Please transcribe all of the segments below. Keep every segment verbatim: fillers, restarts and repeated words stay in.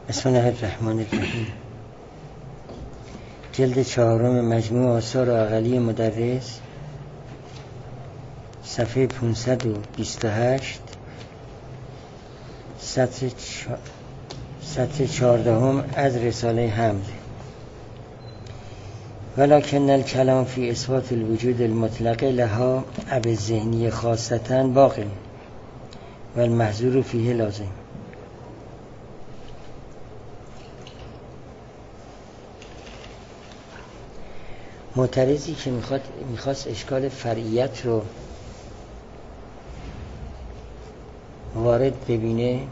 بسم الله الرحمن الرحیم. جلد چهارم مجموع آثار عقلی مدرس، صفحه پانصد و بیست و هشت، سطر چهاردهم از رساله حمد. ولکن الکلام فی اثبات الوجود المطلق لها اب الذهنی خاصة باقی و المحظور فیه لازم. معترضی که میخواد میخواست اشکال فرعیت رو وارد ببینه،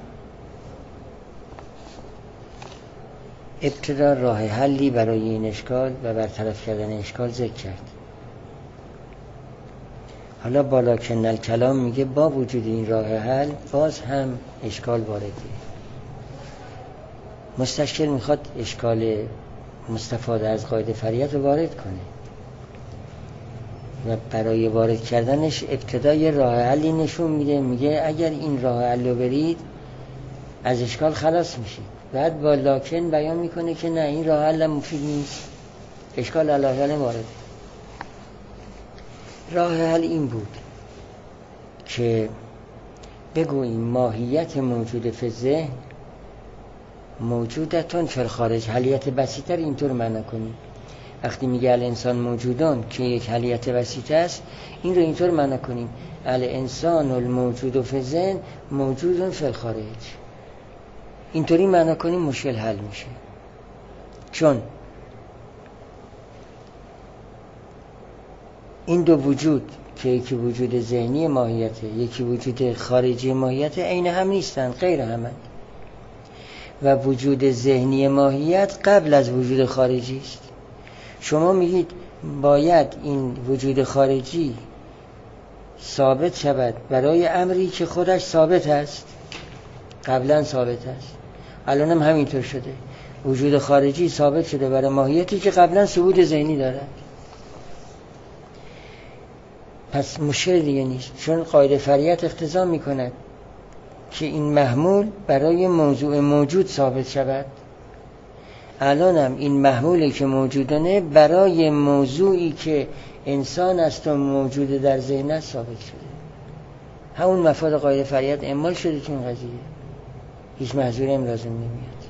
ابتدا راه حلی برای این اشکال و برطرف کردن اشکال ذکر کرد. حالا بالا کنال کلام میگه با وجود این راه حل باز هم اشکال وارده. مستشکل میخواد اشکال مستفاده از قاعده فرعیت رو وارد کنه و برای وارد کردنش ابتدای راه حلی نشون میده. میگه اگر این راه حل رو برید از اشکال خلاص میشید. بعد با لاکن بیان میکنه که نه، این راه حل مفید نیست، اشکال علاوه وارد. راه حل این بود که بگوییم ماهیت موجود فی ذهن موجودتون فی الخارج. حلیت بسیطه رو اینطور معنا کنیم. وقتی میگه الانسان موجودان که یک حلیت بسیطه است، این رو اینطور معنا کنیم الانسان الموجود فی ذهن موجودون فی الخارج. اینطوری معنا کنیم مشکل حل میشه. چون این دو وجود که یکی وجود ذهنی ماهیته، یکی وجود خارجی ماهیت، عین هم نیستن، غیر همند. و وجود ذهنی ماهیت قبل از وجود خارجی است. شما میگید باید این وجود خارجی ثابت شود برای امری که خودش ثابت است، قبلا ثابت است. الان هم همینطور شده، وجود خارجی ثابت شده برای ماهیتی که قبلا ثبوت ذهنی دارد. پس مشکل دیگه نیست، چون قاعده فرعیت اقتضا میکند که این محمول برای موضوع موجود ثابت شود. الان هم این محمولی که موجودانه برای موضوعی که انسان است و موجود در ذهن است ثابت شده. همون مفاد قاعده فرعیت اعمال شده تو این قضیه، هیچ محظوری هم لازم نمیاد.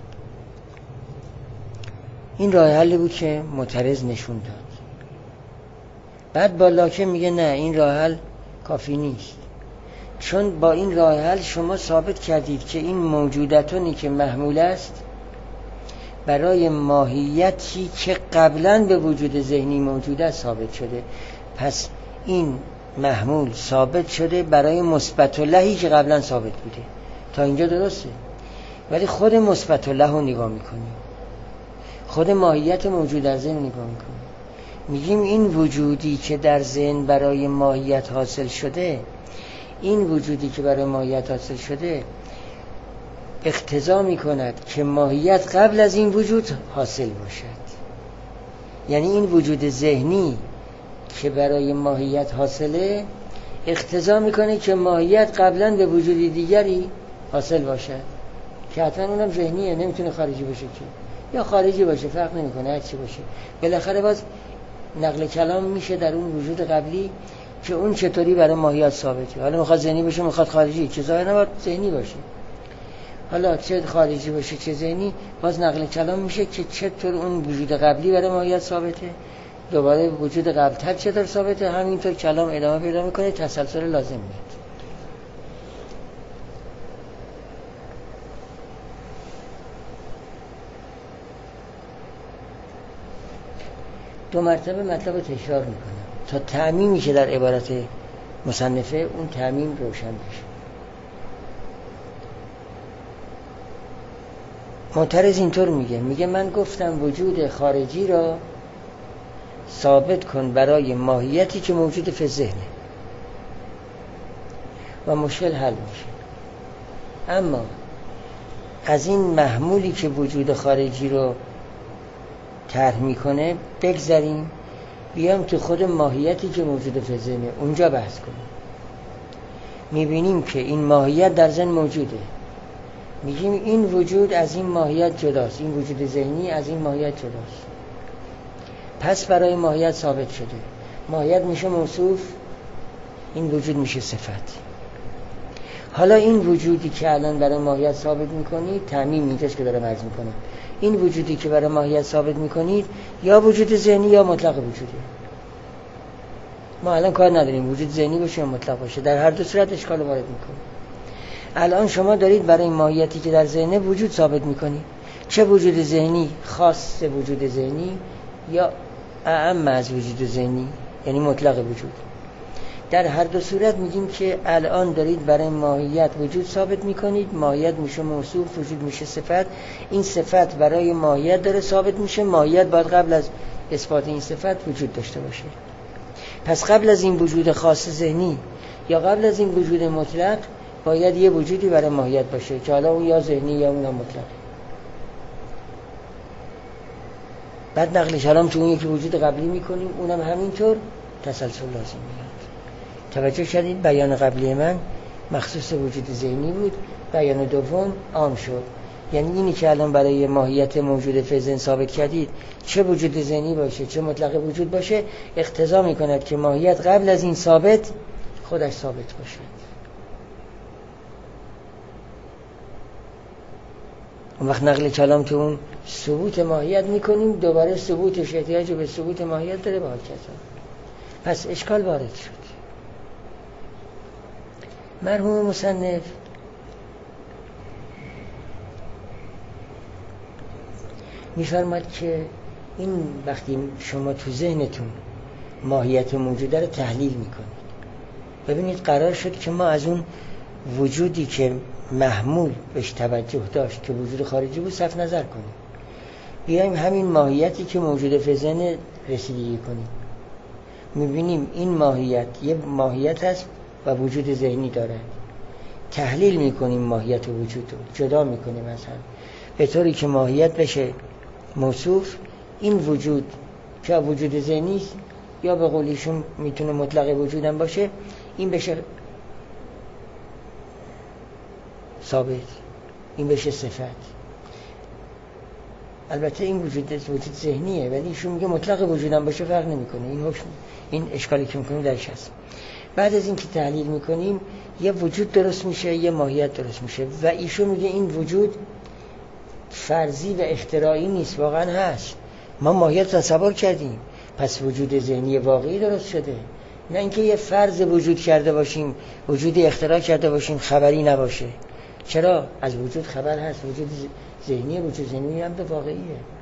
این راه حلی بود که معترض نشون داد. بعد با لاکن میگه نه، این راه حل کافی نیست، چون با این راه حل شما ثابت کردید که این موجودتونی که محمول است برای ماهیتی که قبلا به وجود ذهنی موجود است ثابت شده. پس این محمول ثابت شده برای مثبت لهی که قبلا ثابت بوده. تا اینجا درسته. ولی خود مثبت له رو نگاه میکنیم، خود ماهیت موجود در ذهن نگاه میکنیم، میگیم این وجودی که در ذهن برای ماهیت حاصل شده، این وجودی که برای ماهیت حاصل شده اقتضا میکند که ماهیت قبل از این وجود حاصل باشد. یعنی این وجود ذهنی که برای ماهیت حاصله اقتضا میکنه که ماهیت قبلا به وجود دیگری حاصل باشد که حتما اونم ذهنیه، نمیتونه خارجی باشه که یا خارجی باشه، فرق نمیکنه هر چی باشه. بالاخره باز نقل کلام میشه در اون وجود قبلی که اون چطوری برای ماهیت ثابته. حالا میخواد ذهنی باشه میخواد خارجی، که ظاهرا باید ذهنی باشه. حالا چه خارجی باشه چه ذهنی، باز نقل کلام میشه که چطور اون وجود قبلی برای ماهیت ثابته، دوباره وجود قبلتر چطور ثابته. همینطور کلام ادامه پیدا میکنه، تسلسل لازم میاد. دو مرتبه مطلب رو تکرار میکنم تا تعمیمی که در عبارت مصنفه اون تعمیم روشن بشه. معترض اینطور میگه، میگه من گفتم وجود خارجی را ثابت کن برای ماهیتی که موجود فی ذهنه و مشکل حل میشه. اما از این محمولی که وجود خارجی رو طرح میکنه بگذریم، بیام تو خود ماهیتی که موجود فی ذهنه اونجا بحث کنیم. میبینیم که این ماهیت در ذهن موجوده، میگیم این وجود از این ماهیت جداست، این وجود ذهنی از این ماهیت جداست، پس برای ماهیت ثابت شده. ماهیت میشه موصوف، این وجود میشه صفت. حالا این وجودی که الان برای ماهیت ثابت میکنید، تعمیم اینجاست که دارم عرض میکنم، این وجودی که برای ماهیت ثابت میکنید یا وجود ذهنی یا مطلق وجوده. ما الان کار نداریم وجود ذهنی باشه یا مطلق باشه، در هر دو صورت اشکال وارد میکنه. الان شما دارید برای ماهیتی که در ذهنه وجود ثابت میکنید، چه وجود ذهنی خاص وجود ذهنی یا اعم از وجود ذهنی، یعنی مطلق وجود. در هر دو صورت میگیم که الان دارید برای ماهیت وجود ثابت میکنید، ماهیت میشه موصوف، وجود میشه صفت. این صفت برای ماهیت داره ثابت میشه، ماهیت باید قبل از اثبات این صفت وجود داشته باشه. پس قبل از این وجود خاص ذهنی یا قبل از این وجود مطلق باید یه وجودی برای ماهیت باشه که حالا اون یا ذهنی یا اون مطلق. بعد نقل کلام تو اون یکی وجود قبلی میکنیم، اونم همینطور تسلسل لازم میاد. توجه کردید بیان قبلی من مخصوص وجود ذهنی بود، بیان دوم عام شد. یعنی اینی که الان برای ماهیت موجود فی ذهن ثابت کردید، چه وجود ذهنی باشه چه مطلق وجود باشه، اقتضا میکند که ماهیت قبل از این ثابت خودش ثابت باشه. اون وقت نقل کلام تو اون ثبوت ماهیت میکنیم، دوباره ثبوتش احتیاج به ثبوت ماهیت داره با کسا. پس اشکال وارد شد. مرحوم مصنف میفرماد که این وقتی شما تو ذهنتون ماهیت موجوده رو تحلیل میکنید، ببینید قرار شد که ما از اون وجودی که محمول بهش توجه داشت که وجود خارجی بود صرف نظر کنیم، بیایم همین ماهیتی که موجود فی ذهن رسیدگی کنیم. میبینیم این ماهیت یه ماهیت هست و وجود ذهنی داره، تحلیل میکنیم ماهیت و وجود رو جدا میکنیم از هم، به طوری که ماهیت بشه موصوف. این وجود که وجود ذهنی است یا به قولیشون میتونه مطلق وجود هم باشه، این بشه ثابت، این بشه صفت. البته این وجود وجود ذهنیه، ولی ایشون میگه مطلق وجود هم باشه فرق نمیکنه. این حکم، این اشکالی که میکنیم درش هست. بعد از این که تحلیل میکنیم یه وجود درست میشه، یه ماهیت درست میشه و ایشون میگه این وجود فرضی و اختراعی نیست، واقعا هست. ما ماهیت تصور کردیم، پس وجود ذهنی واقعی درست شده، نه اینکه یه فرض وجود کرده باشیم، وجودی اختراع کرده باشیم خبری نباشه. چرا؟ از وجود خبر هست، وجود ذهنی وجود ذهنی هم به واقعیه.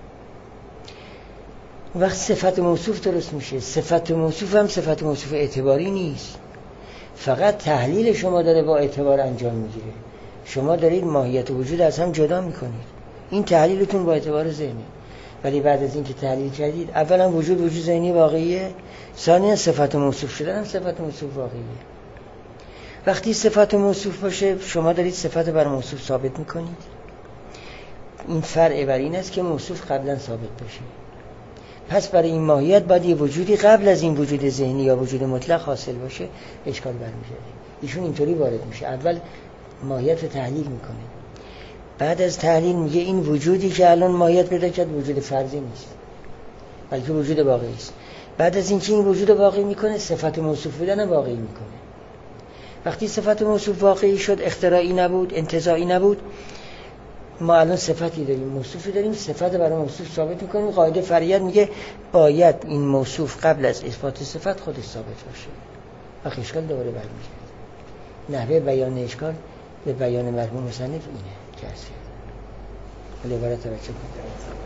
وقت صفت موصوف درست میشه. صفت موصوف هم صفت موصوف اعتباری نیست، فقط تحلیل شما داره با اعتبار انجام میگیره. شما دارید ماهیت و وجود از هم جدا میکنید، این تحلیلتون با اعتبار ذهنی. ولی بعد از این که تحلیل کردید، اولا وجود وجود ذهنی واقعیه، ثانیا صفت موصوف شدن هم صفت موصوف واقعیه. وقتی صفت موصوف باشه شما دارید صفت بر موصوف ثابت میکنید. این فرع بر این است که موصوف قبلا ثابت باشه. پس برای این ماهیت باید یه وجودی قبل از این وجود ذهنی یا وجود مطلق حاصل باشه، اشکال برمی‌گرده. ایشون اینطوری وارد میشه، اول ماهیت رو تحلیل میکنه، بعد از تحلیل میگه این وجودی که الان ماهیت پیدا کرد وجود فرضی نیست، بلکه وجود واقعی است. بعد از اینکه این وجود واقعی میکنه، صفت موصوف بودن هم واقعی میکنه. وقتی صفت موصوف واقعی شد، اختراعی نبود، انتزاعی نبود، ما الان صفتی داریم، موصوفی داریم، صفت برای موصوف ثابت میکنیم. قاعده فرعیت میگه باید این موصوف قبل از اثبات صفت خودش ثابت باشه. وقتی اشکال دوباره برمیگرده. نحوه بیان اشکال به بیان مرحوم مصنف اینه که هست. ولی عبارت توجه کنید.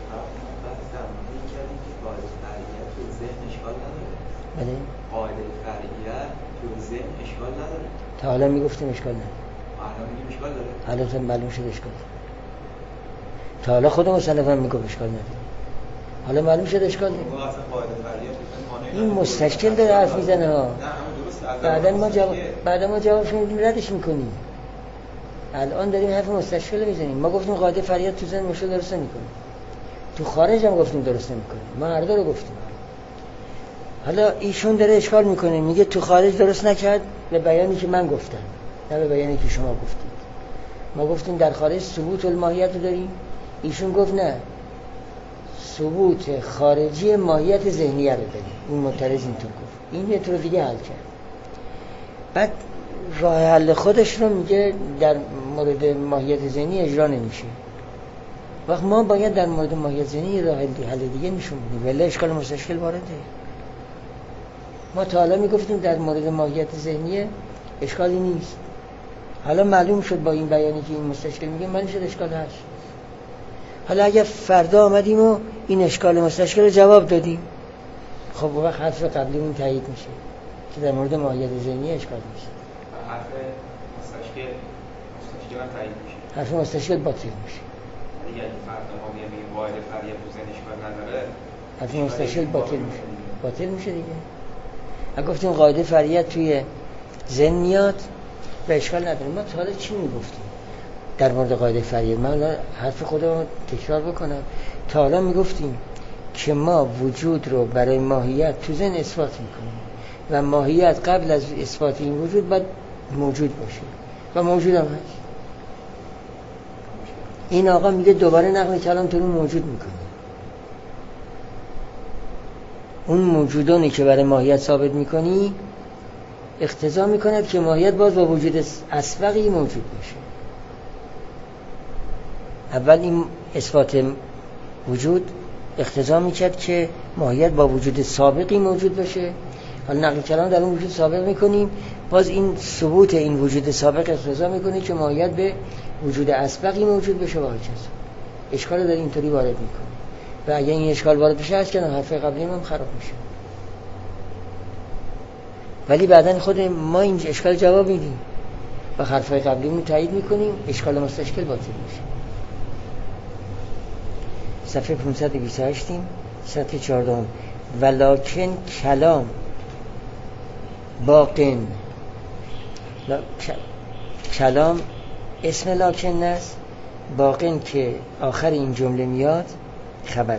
بله؟ قاعده فرعیت تو ذهن اشکال نداره. تا حالا میگفتیم اشکال نداره. الان میگیم اشکال داره. حالا تا معلوم شد اشکال داره. تا حالا خود مصنف هم میگفت اشکال نداره. حالا معلوم شد اشکال داره. این مستشکل داره حرف میزنه ها. بعدن ما جواب بعد ما جوابش میدیم ردش میکنیم. الان داریم حرف مستشکل میزنیم. ما گفتیم قاعده فرعیت تو ذهن مشکل درست نمیکنه. تو خارج هم گفتیم درست نمیکنه. ما هر دو رو گفتیم. حالا ایشون داره اشکال میکنه، میگه تو خارج درست نکرد به بیانی که من گفتم، نه به بیانی که شما گفتید. ما گفتیم در خارج ثبوت الماهیت رو داریم، ایشون گفت نه، ثبوت خارجی ماهیت ذهنیه رو داریم. این معترض اینطور گفت، این یه طور دیگه حل کرد. بعد راه حل خودش رو میگه در مورد ماهیت ذهنی اجرا نمیشه. وقت ما باید در مورد ماهیت ذهنی راه حل دیگه نشون بدیم، ولی اشکال مستشکل وارده. ما تا حالا میگفتیم در مورد ماهیت ذهنی اشکالی نیست، حالا معلوم شد با این بیانی که این مستشکل میگه من شد اشکال هست. حالا اگر فردا آمدیم و این اشکال مستشکل رو جواب دادیم، خب وقت حرف قبلیمون تایید میشه که در مورد ماهیت ذهنی اشکال نیست. حرف مستشکل مستشکل هم تایید میشه، حرف مستشکل باطل میشه. دیگه اگه فردا ما بیایم این قاعده فریه تو ذهن اشکال نداره، حرف مستشکل باطل میشه. باطل میشه دیگه. اگه گفتیم قاعده فریه توی ذهن میاد و اشکال نداره، ما تا حالا چی میگفتیم در مورد قاعده فریه؟ من حرف خودم تکرار بکنم. تا حالا میگفتیم که ما وجود رو برای ماهیت تو ذهن اثبات میکنیم و ماهیت قبل از اثبات این وجود باید موجود باشه و موجود هم هست. این آقا میگه دوباره نقل کلام تو رو موجود میکنه. اون موجودانی که برای ماهیت ثابت میکنی اقتضا میکند که ماهیت باز با وجود اسبقی موجود باشه. اول این اثبات وجود اقتضا میکرد که ماهیت با وجود سابقی موجود باشه. حالا نقل کلام در اون وجود سابق میکنیم، باز این ثبوت این وجود سابق اقتضا میکنه که ماهیت به وجود اسبقی موجود بشه و هرچیز. اشکال در اینطوری وارد میکنه و اگه این اشکال وارد بشه از کنم حرف قبلی هم خراب میشه. ولی بعدن خود ما این اشکال جواب میدیم و حرفای قبلیمون تایید میکنیم، اشکال مستشکل باطل میشه. صفحه پانصد و بیست و هشت سطح چهارده. ولکن کلام باقن، لا... کلام اسم لکن است، باقن که آخر این جمله میاد خبره.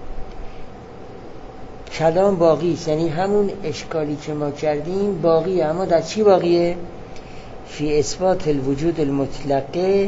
کلام باقی است، یعنی همون اشکالی که ما کردیم باقیه. اما در چی باقیه؟ فی اثبات الوجود المطلقه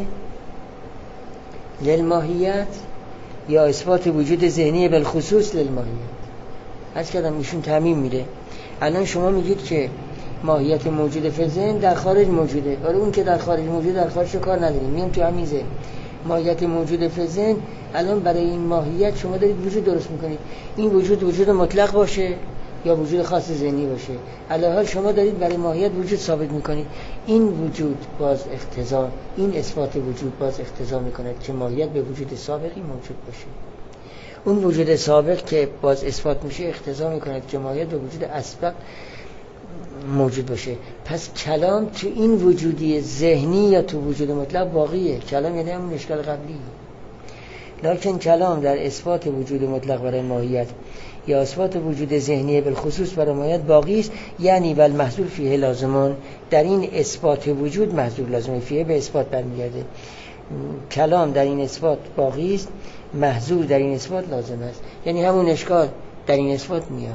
للماهیت یا اثبات وجود ذهنی بالخصوص للماهیت. از کدام ایشون تعمیم میره. الان شما میگید که ماهیت موجود فی ذهن در خارج موجوده، ولی اون که در خارج موجوده در خارج کار نداریم، میام تو همین ذهن. ماهیت موجود فی ذهن الان برای این ماهیت شما دارید وجود درست میکنید. این وجود وجود مطلق باشه یا وجود خاص ذهنی باشه، علاوه شما دارید برای ماهیت وجود ثابت میکنید. این وجود باز اقتضا، این اثبات وجود باز اقتضا میکند که ماهیت به وجود سابقی موجود باشه. اون وجود سابق که باز اثبات میشه اقتضا میکند که ماهیت به وجود اسبق موجود باشه. پس کلام تو این وجودی ذهنی یا تو وجود مطلق باقیه. کلام یعنی همون اشکال قبلی. لکن کلام در اثبات وجود مطلق برای ماهیت یا اثبات وجود ذهنی بالخصوص برای ماهیت باقی است، یعنی بل محذور فیه لازمان، در این اثبات وجود محذور لازمه. فیه به اثبات برمیگرده. کلام در این اثبات باقی است، محذور در این اثبات لازم است، یعنی همون اشکال در این اثبات میاد.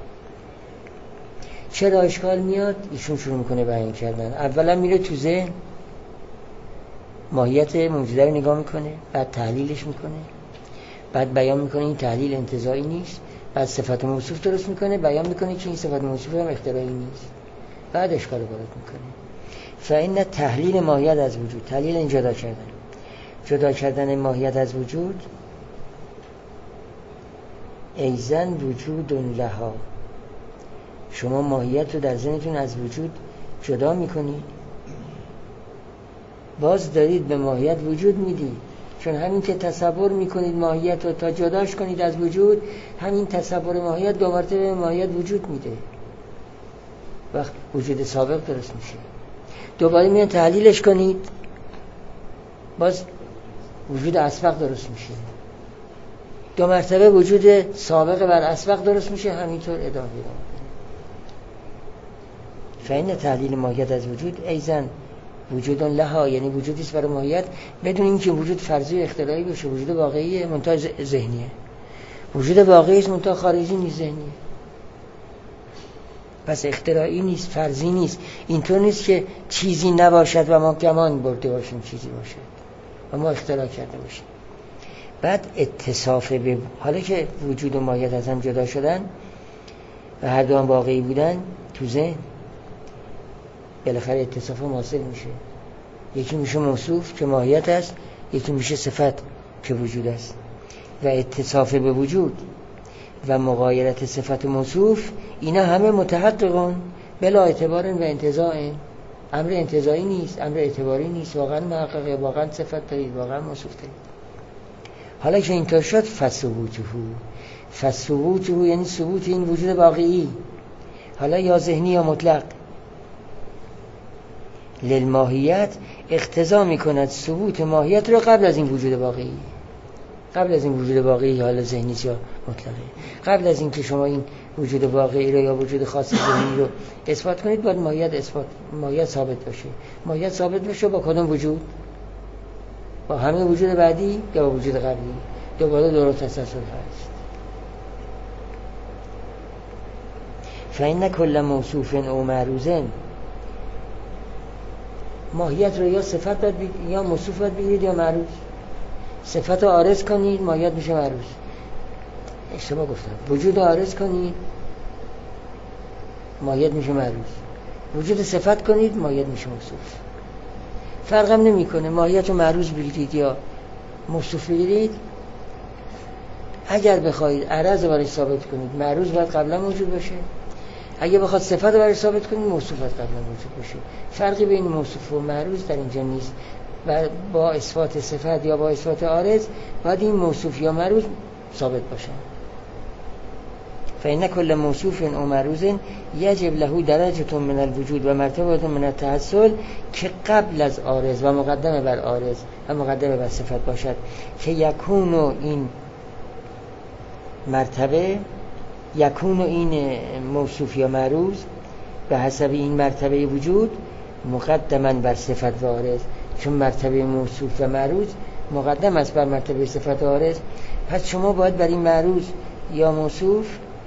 چرا اشکال میاد؟ ایشون شروع میکنه بیان کردن. اولا میره تو ذهن ماهیت موجوده رو نگاه میکنه، بعد تحلیلش میکنه، بعد بیان میکنه این تحلیل انتزاعی نیست، بعد صفت موصوف درست میکنه، بیان میکنه که این صفت موصوف هم اختراعی نیست، بعد اشکال وارد میکنه. فإن تحلیل ماهیت از وجود، تحلیل این جدا کردن جدا کردن ماهیت از وجود، ایزن وجود لها، شما ماهیت رو در ذهنتون از وجود جدا میکنید، باز دارید به ماهیت وجود میدید. چون همین که تصور میکنید ماهیت رو تا جداش کنید از وجود، همین تصور ماهیت دو مرتبه به ماهیت وجود میده، وقت وجود سابق درست میشه. دوباره میان تحلیلش کنید، باز وجود اسبق درست میشه. دو مرتبه وجود سابق بر اسبق درست میشه، همینطور ادامه ادامه. فإن تحلیل ماهیت از وجود ایزن وجود لها، یعنی وجودی است برای ماهیت بدون اینکه وجود فرضی و اختراعی باشه. وجود واقعی منتها ذهنیه، وجود واقعی است منتها خارجی نیست، ذهنیه. پس اختراعی نیست، فرضی نیست. اینطور نیست که چیزی نباشد و ما گمان برده باشیم چیزی باشد و ما اختراع کرده باشیم. بعد اتصاف به، حالا که وجود و ماهیت از هم جدا شدن و هر دو هم واقعی بودن تو ذهن، بالاخره اتصاف هم حاصل میشه. یکی میشه موصوف که ماهیت است، یکی میشه صفت که وجود است. و اتصاف به وجود و مغایرت صفت موصوف، اینا همه متحققون بلا اعتبار و انتزاع. امر انتزاعی نیست، امر اعتباری نیست، واقعا محققه، واقعا صفت دارید، واقعا موصوف دارید. حالا که اینطور شد فثبوته، فثبوته یعنی ثبوت این وجود واقعی، حالا یا ذهنی یا مطلق، للماهیت اقتضا میکند ثبوت ماهیت رو قبل از این وجود واقعی، قبل از این وجود واقعی، حالا ذهنی یا مطلقه، قبل از این که شما این وجود واقعی رو یا وجود خاص ذهنی رو اثبات کنید، باید ماهیت اثبات، ماهیت ثابت باشه. ماهیت ثابت بشه با کدوم وجود؟ با همه وجود بعدی یا با وجود قبلی؟ دوباره دور تسلسل هست. فإن كل موصوف او معروض، ماهیت رو یا صفت باید بگیرید یا موصوف باید بگیرید یا معروض. صفت رو عارض کنید ماهیت میشه معروض. اشتباه گفتم. وجود رو عارض کنید ماهیت میشه معروض. وجود صفت کنید ماهیت میشه موصوف. فرقم نمیکنه ماهیت رو معروض بگیرید یا موصوف بگیرید. اگر بخواید عرض رو برای ثابت کنید معروض باید قبلا موجود باشه، اگه بخواد صفت رو برای ثابت کنید موصوف باید قبلا موجود باشه. فرقی بین موصوف و معروض در اینجا نیست و با اثبات صفت یا با اثبات عارض باید این موصوف یا معروض ثابت باشه. فإن كل موصوف او معروض یجب له درجة من الوجود و مرتبه من التحصل، که قبل از عارض و مقدمه بر عارض و مقدمه بر صفت باشد، که یکون این مرتبه، یکون این موصوف یا معروض به حسب این مرتبه وجود مقدما بر صفت و عارض، چون مرتبه موصوف و معروض مقدم است بر مرتبه صفت و عارض. پس شما باید بر این معروض یا موصوف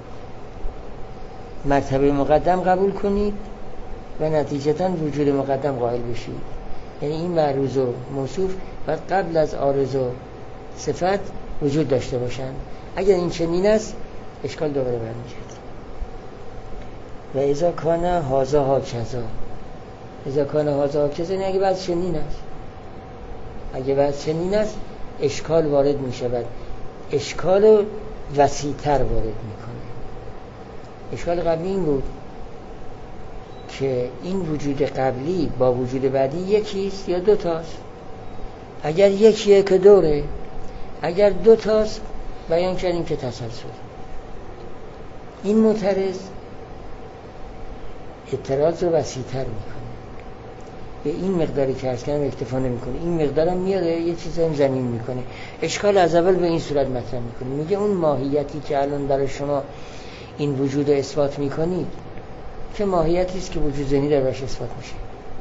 مرتبه مقدم قبول کنید و نتیجتاً وجود مقدم قائل بشید. یعنی این معروض و موصوف باید قبل از عارض و صفت وجود داشته باشند. اگر این چنین است اشکال دوباره برمیگرد. و اذا کان هذا هکذا، اذا کان هذا هکذا یعنی اگه بعد چنین است، اگه بعد چنین است اشکال وارد می شود، اشکال وسیع‌تر وارد میکنه. اشکال قبلی این بود که این وجود قبلی با وجود بعدی یکیست یا دو تاست. اگر یکیه که دوره، اگر دو تاست بیان کردیم که تسلسل. این معترض اعتراض رو وسیع‌تر میکنه، به این مقداری که عرض کردم اکتفا نمیکنه، این مقدارم میاد یه چیزی هم زمین میکنه. اشکال از اول به این صورت مطرح میکنه، میگه اون ماهیتی که الان برای شما این وجود رو اثبات میکنید که ماهیتی است که وجود ذهنی در برش اثبات میشه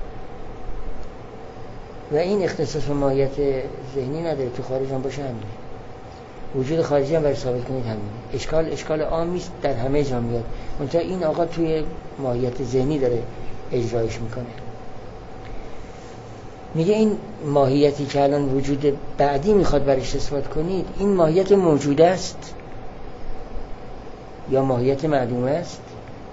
و این اختصاص به ماهیت ذهنی نداره، تو خارج هم باشه همینه، وجود خارجی هم برای ثابت کنید همینه. اشکال اشکال عامی است، در همه جا میاد، منتها این آقا توی ماهیت ذهنی داره اجرایش میکنه. میگه این ماهیتی که الان وجود بعدی میخواد برش اثبات کنید، این ماهیت موجود است یا ماهیت معدوم است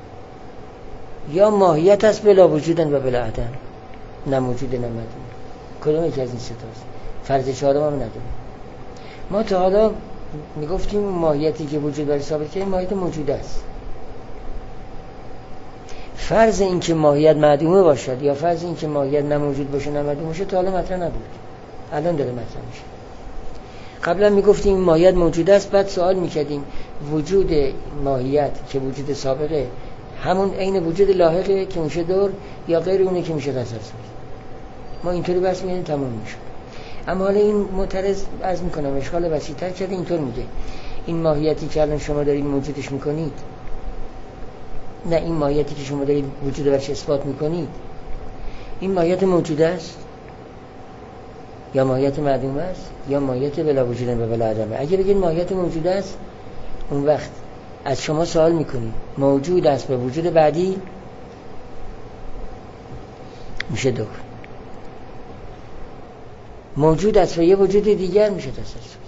یا ماهیت است بلا وجودن و بلا عدم، نه موجود نه معدوم. کدوم یکی از این سه تاست؟ فرض چهارم هم نداره. ما تا حالا میگفتیم ماهیتی که وجود برای ثابت کنیم ماهیت موجود است. فرض این که ماهیت معدومه باشد یا فرض این که ماهیت نه موجود باشه نه معدوم باشه تا حالا مطرح نبود، الان داره مطرح میشه. قبلا میگفتیم ماهیت موجود است، بعد سوال میکردیم وجود ماهیت که وجود سابقه همون عین وجود لاحقه که میشه دور یا غیر اونه که میشه تسلسل. ما اینطوری بس میگیم تمام میشه. اما حالا این معترض عرض میکنم اشکال وسیع‌تر کرده، اینطور میگه این ماهیتی که الان شما دارید موجودش میکنید، نه این ماهیتی که شما دارید وجود برش اثبات میکنید، این ماهیت موجود است یا ماهیت معدوم است یا ماهیت بلا وجودن و بلا عدمه. اگه بگید ماهیت موجود است، اون وقت از شما سوال میکنید موجود است به وجود بعدی میشه دور، موجود است و یه وجود دیگر میشه تسلسل.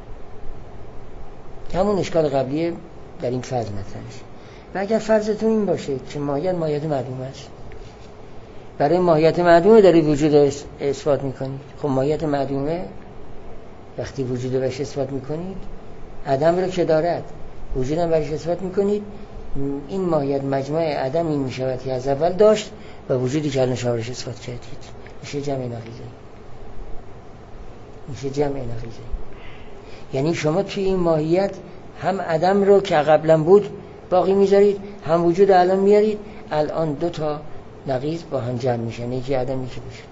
همون اشکال قبلیه در این فرض مطرح میشه. و اگر فرضتون این باشه که ماهیت ماهیت معدوم است، برای ماهیت معدومه دارید وجود اثبات میکنید. خب ماهیت معدومه وقتی وجود بهش اثبات میکنید عدم رو که دارد، وجودم برش اثبات میکنید، این ماهیت مجموع عدم این میشود که از اول داشت و وجودی که الان شما اثبات کردید میشه جمع نقیضه. میشه جمع نقیضه. یعنی شما توی این ماهیت هم عدم رو که قبلا بود باقی میذارید، هم وجود الان میارید، الان دو تا نقیض با هم جمع میشن، یکی عدم یکی وجود.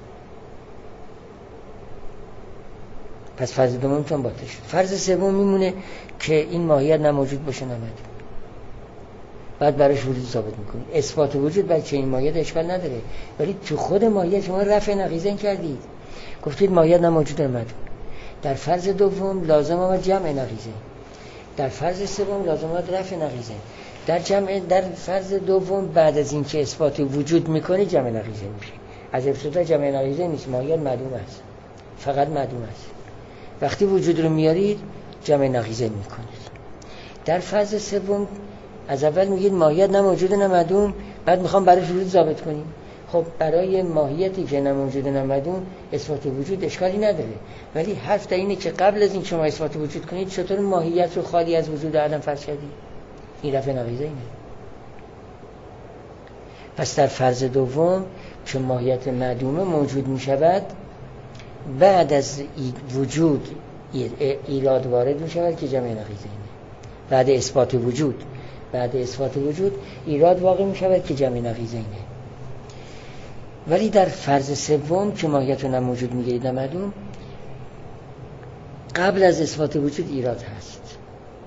پس فرض دومتون باطل شد. فرض سوم میمونه که این ماهیت نه موجود باشه نه معدوم، بعد براش وجود ثابت میکنید. اثبات وجود برای چه این ماهیت اشکال نداره، ولی تو خود ماهیت شما رفع نقیضین کردید، گفتید ماهیت نه موجود نه معدوم. در فرض دوم لازم آمد جمع نقیضه، در فرض سوم لازم آمد رفع نقیضه. در جمع در فرض دوم بعد از اینکه اثبات وجود میکنی جمع نقیضه میشه. از ابتدا جمع نقیضه نیست، ماهیت معدوم است، فقط معدوم است. وقتی وجود رو میارید جمع نقیضه میکنید. در فرض سوم از اول میگید ماهیت نه موجود نه معدوم، بعد میخوام برای وجود ثابت کنیم. خب برای ماهیتی که نه موجود نه معدوم اثبات وجود اشکالی نداره، ولی حرف در اینه که قبل از این شما اثبات وجود کنید چطور ماهیت رو خالی از وجود عدم فرض کردید؟ این رفع نقیضه اینه. پس در فرض دوم که ماهیت معدومه موجود میشود، بعد از وجود ایراد وارد میشود که جمع نقیضه اینه. بعد اثبات وجود بعد اثبات وجود ایراد واقع میشود که جمع نقیضه اینه. ولی در فرض سوم که ماهیت رو نه موجود میگیرید نه معدوم، قبل از اثبات وجود ایراد هست.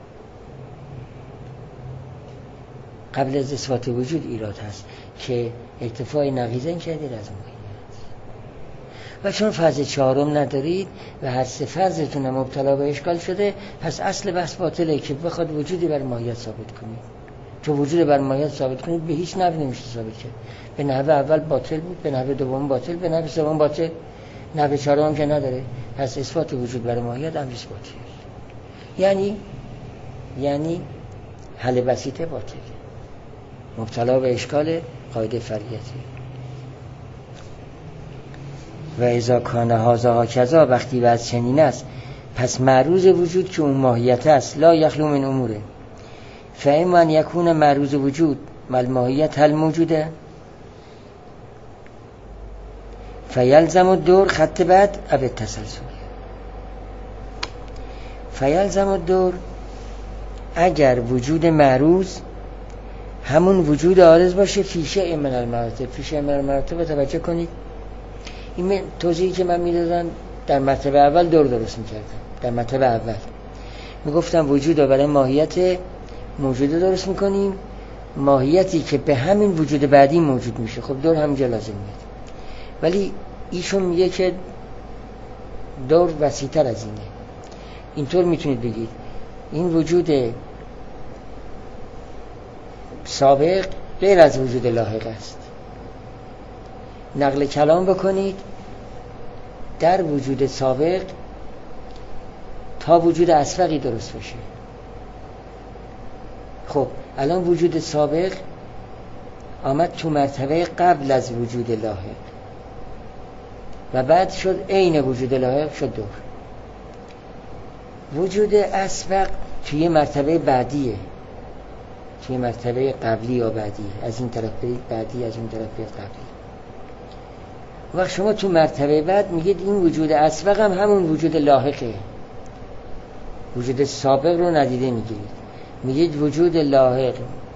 قبل از اثبات وجود ایراد هست که اکتفای نقیضین کردید از ماهیت. و چون فرض چهارم ندارید و هر سه فرضتون هم مبتلا به اشکال شده، پس اصل بحث باطله که بخواد وجودی بر ماهیت ثابت کنید. تو وجود بر ماهیت ثابت کنید به هیچ نحوی نمیشه ثابت کرد. به نحوه اول باطل بود، به نحوه دوم باطل، به نحوه سوم باطل، نحوه چهارم که نداره. پس اثبات وجود بر ماهیت امریز باطل. یعنی یعنی حل بسیطه باطل، مبتلا به اشکال قاعده فریعتی. و اذا کان هذا هکذا، وقتی وضع چنین است، پس معروض وجود که اون ماهیت است لا یخلو من اموره، فاما ان یکون معروض وجود مل ماهیت هل موجوده فیلزم الدور خط بعد اب التسلسل. فیلزم الدور اگر وجود معروض همون وجود عارض باشه فیشه من المراتب. فیشه من المراتب توجه کنید، این توضیحی که من میدادم در مرتبه اول دور درست میکردم. در مرتبه اول میگفتم وجود رو برای ماهیت موجوده درست میکنیم، ماهیتی که به همین وجود بعدی موجود میشه. خب دور همینجا لازم میاد، ولی ایشون میگه که دور وسیع‌تر از اینه. اینطور میتونید بگید این وجود سابق غیر از وجود لاحق است. نقل کلام بکنید در وجود سابق تا وجود اسبقی درست بشه. خب الان وجود سابق آمد تو مرتبه قبل از وجود لاحق و بعد شد عین وجود لاحق، شد دور. وجود اسبق توی مرتبه بعدیه، توی مرتبه قبلی یا بعدی. از این طرف برید بعدی، از اون طرف برید قبلی. وقت شما تو مرتبه بعد میگید این وجود اسبق هم همون وجود لاحقه، وجود سابق رو ندیده میگیرید. میگید وجود لاحق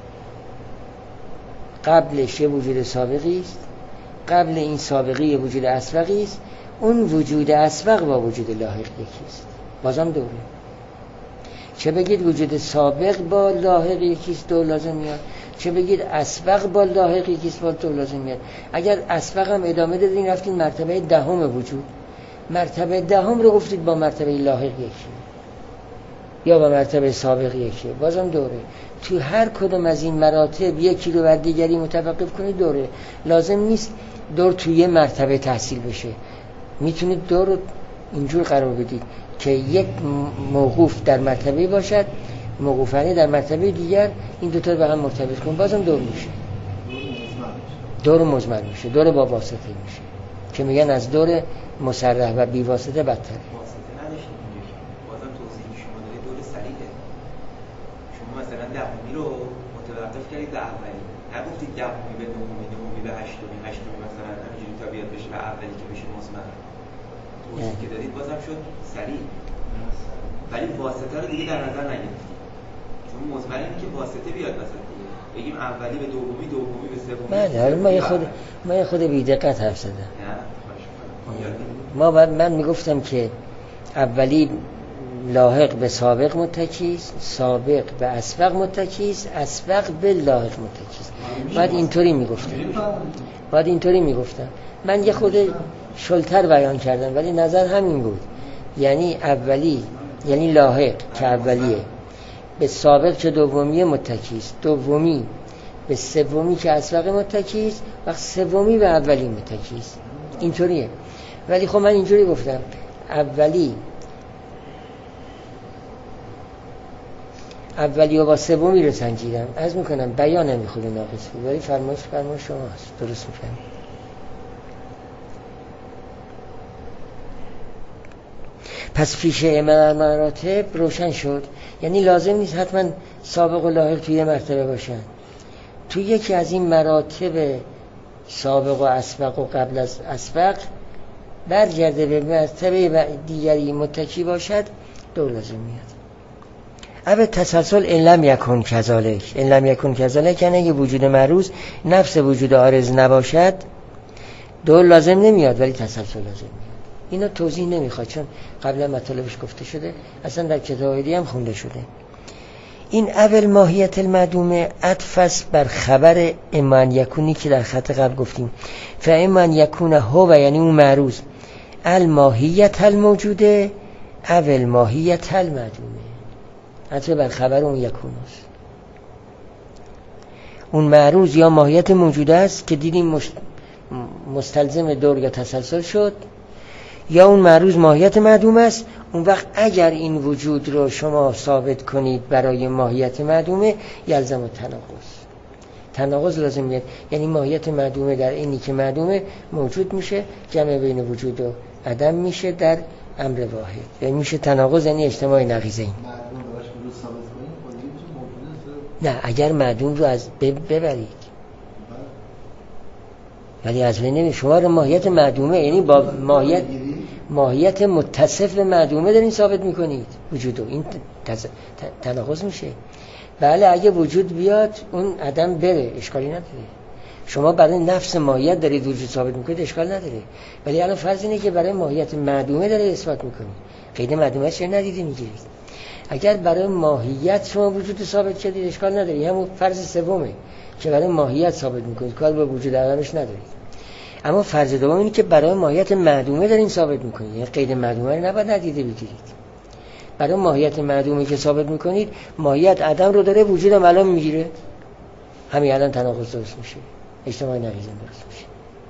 قبلش یه وجود سابقی است، قبل این سابقی یه وجود اسبقی است، اون وجود اسبق با وجود لاحق یکیست، بازم دوره. چه بگید وجود سابق با لاحق یکیست، دور لازم میاد، چه بگید اسبق با لاحق یکیست، با دور لازم میاد. اگر اسبق هم ادامه دادین رفتین مرتبه دهم وجود، مرتبه دهم رو گفتید با مرتبه لاحق یکی. یا با مرتبه سابق یکیه، بازم دوره. تو هر کدوم از این مراتب یکی رو بر دیگری متوقف کنید دوره. لازم نیست دور توی یه مرتبه تحصیل بشه، میتونید دور رو اینجور قرار بدید که یک موقوف در مرتبه باشد، موقوفانه در مرتبه دیگر، این دوتا رو به هم مرتبط کن، بازم دور میشه، دور مزمن میشه، دور با واسطه میشه که میگن از دور مصرح و بی واسطه بدتره. واسطه نداشتیم اینجا، بازم توضیحی شما دارید دور سریعه. شما مثلا دهمی رو متوقف کردید به اولی، نگفتید دهمی به نهمی، نهمی به هشتمی، هشتمی مثلا همینجوری تا بیاد بشه به اولی که بشه مزمن. توضیحی که دارید بازم شد سریع، ولی واسطه رو دیگه در نظر نگرفتید. چون مزمنی که واسطه بیاد وسط دیگه، بگیم اولی به دومی، دومی به سومی. بله، ما یه خود ما یه خود بی دقت حرف زدم. ما بعد من میگفتم که اولی لاحق به سابق متکی است، سابق به اسبق متکی است، اسبق به لاحق متکی است. بعد اینطوری میگفتم. بعد اینطوری میگفتم. من یه خود شلتر بیان کردم ولی نظر همین بود. یعنی اولی، یعنی لاحق که اولیه به سابق که دومیه متکی است، دومی به سومی که اسبق متکی است، و سومی به اولی متکی است. اینطوریه. ولی خب من اینجوری گفتم اولی اولی و با سومی رو سنجیدم. عرض میکنم بیان نمیخوره ناقص بود، ولی فرمایش فرمایش شماست، درست میفهمید. پس فیشه مراتب روشن شد. یعنی لازم نیست حتما سابق و لاحق توی مرتبه باشن. توی یکی از این مراتب سابق و اسبق و قبل از اسبق برگرده به مرتبه دیگری متکی باشد، دور لازم میاد. اول تسلسل ان لم یکن کذالک، ان لم یکن کذالک یعنی اگه وجود معروض نفس وجود عارض نباشد دور لازم نمیاد، ولی تسلسل لازم میاد. اینو توضیح نمیخواد چون قبلا مطالبش گفته شده، اصلا در کتاب دیگه هم خونده شده. این اول ماهیت المعدومه عطف است بر خبر امان یکونی که در خط قبل گفتیم. فامان یکون هو، یعنی اون معروض، الماهیت الموجوده اول ماهیت المعدومه، عطف بر خبر اون یکون است. اون معروض یا ماهیت موجوده است که دیدیم مستلزم دور یا تسلسل شد، یا اون معروض ماهیت معدوم است. اون وقت اگر این وجود رو شما ثابت کنید برای ماهیت معدومه یلزم تناقض، تناقض لازم میاد. یعنی ماهیت معدومه در اینی که معدومه موجود میشه، جمع بین وجود و عدم میشه در امر واحد، یعنی میشه تناقض، یعنی اجتماع نقیضین. نه، اگر معدوم رو از ببرید ولی از بین نمی شما رو ماهیت معدومه، یعنی با ماهیت ماهیت متصف به معدومه دارین ثابت میکنید وجودو، این تز... تناقض میشه. بله اگه وجود بیاد اون عدم بره اشکالی نداره، شما برای نفس ماهیت دارید وجود ثابت میکنید اشکال نداره. ولی الان فرض اینه که برای ماهیت معدومه داره اثبات میکنید، قید معدومه چه ندیده میگیرید. اگر برای ماهیت شما وجود ثابت کردید اشکال نداره، همون فرض سومه که برای ماهیت ثابت میکنید، کار به وجود عدمش ندارید. اما فرض دوم اینه که برای ماهیت معدومه دارین ثابت میکنید، یعنی قید معدومه رو نباید ندیده بگیرید. برای ماهیت معدومی که ثابت میکنید ماهیت عدم رو داره، وجودم الان میگیره، همین الان تناقض درست میشه، اجتماع نقیضین درست میشه.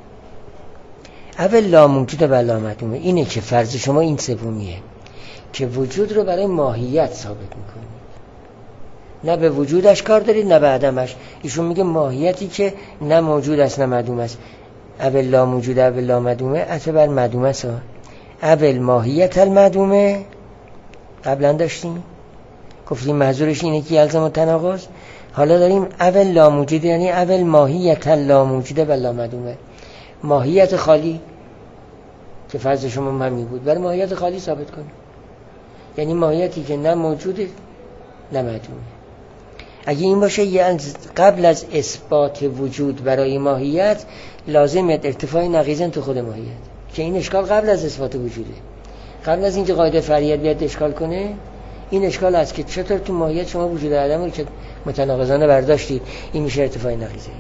اول لا موجود و لا معدومه اینه که فرض شما این سومیه که وجود رو برای ماهیت ثابت میکنید، نه به وجودش کار دارید نه به عدمش. ایشون میگه ماهیتی که نه موجود است نه معدوم است. اول لا موجود اول لا معدومه عطف بر معدومه است. اول ماهیت المعدومه قبلا داشتیم گفتیم محظورش اینه که یلزم تناقض. حالا داریم اول لا موجود، یعنی اول ماهیت لا موجوده و لا معدومه، ماهیت خالی که فرض شما همین بود برای ماهیت خالی ثابت کنیم، یعنی ماهیتی که نه موجوده نه معدومه. اگه این باشه یعنی قبل از اثبات وجود برای ماهیت لازمه ارتفاع نقیضین تو خود ماهیت، که این اشکال قبل از اثبات وجوده، قبل از اینکه قاعده فریت بیاد اشکال کنه. این اشکال است که چطور تو ماهیت شما وجود عدم رو که متناقضانه برداشتید، این میشه ارتفاع نقیضین.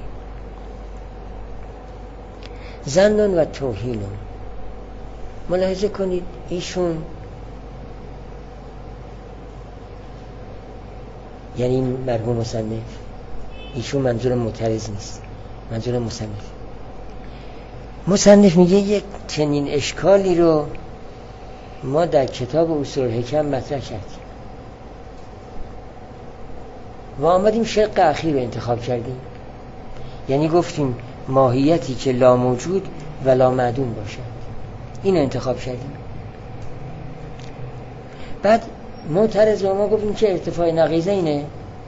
ظنون و توهینون، ملاحظه کنید ایشون یعنی این مرحوم مصنف، ایشون منظور معترض نیست، منظور مصنف. مصنف میگه یک چنین اشکالی رو ما در کتاب اصول الحکم مطرح کردیم و آمدیم شق اخیر رو انتخاب کردیم. یعنی گفتیم ماهیتی که لا موجود و لا معدوم باشه، این رو انتخاب کردیم. بعد معترض و ما گفتیم که ارتفاع نقیضین،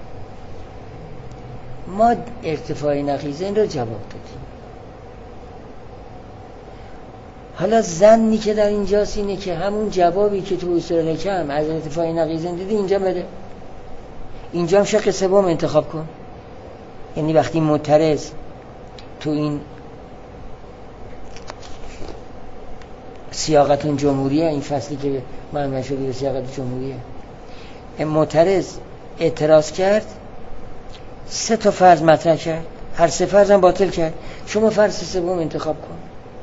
ما ارتفاع نقیضین رو جواب دادیم. حالا ظنی که در اینجاست اینه که همون جوابی که تو اصول الحکم از ارتفاع نقیضین دیدی اینجا بده، اینجا هم شق سوم انتخاب کن. یعنی وقتی معترض تو این سیاقت جمهوریه، این فصلی که محمد شدی به سیاقت جمهوریه، معترض اعتراض کرد، سه تا فرض مطرح کرد، هر سه فرض هم باطل کرد، شما فرض سوم انتخاب کن.